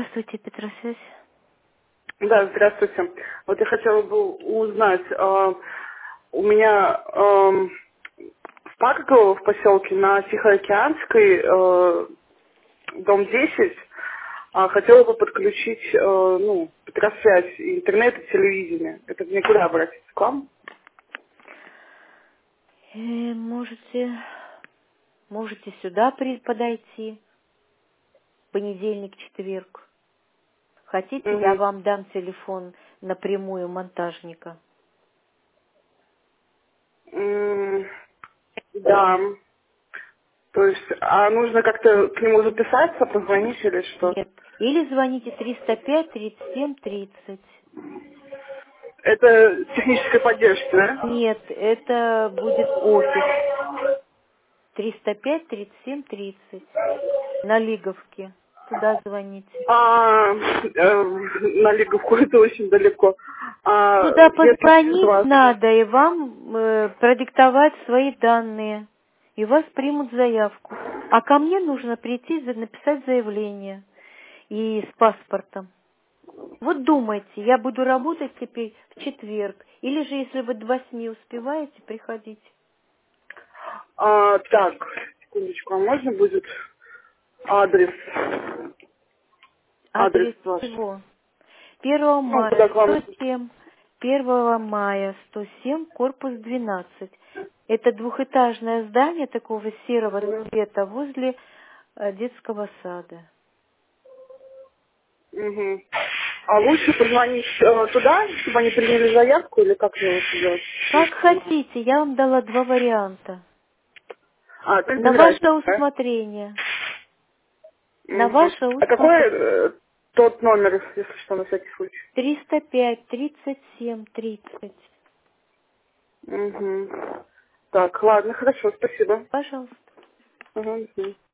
Здравствуйте, Петросвязь. Да, здравствуйте. Вот я хотела бы узнать, у меня в Парково, в поселке на Тихоокеанской, дом 10, хотела бы подключить, Петросвязь, интернет и телевидение. Это мне куда обратиться, к вам? Можете сюда подойти, понедельник, четверг. Хотите, я Угу. вам дам телефон напрямую монтажника? Да. То есть, нужно как-то к нему записаться, позвонить или что? Нет. Или звоните 305-37-30. Это техническая поддержка, да? Нет, это будет офис. 305-37-30. На Лиговке. Туда звоните. На Лиговку это очень далеко. Туда Если позвонить ситуация... надо и вам продиктовать свои данные. И вас примут заявку. А ко мне нужно прийти, написать заявление. И с паспортом. Вот думайте, я буду работать теперь в четверг. Или же, если вы до 8 успеваете, приходите. Так, секундочку, а можно будет адрес? Адрес Адрес ваш. чего? 1 Ну, мая куда к вам? 107, 1 мая 107, корпус 12. Это двухэтажное здание такого серого цвета возле детского сада. Угу. А лучше позвонить туда, чтобы они приняли заявку, или как мне лучше делать? Как хотите, я вам дала два варианта. То есть На без ваше разницы, да? усмотрение. На Мгм. ваше А какой усмотрение. тот номер, если что, на всякий случай? 305 37 30. Угу. Так, ладно, хорошо, спасибо. Пожалуйста. Ага, до свидания.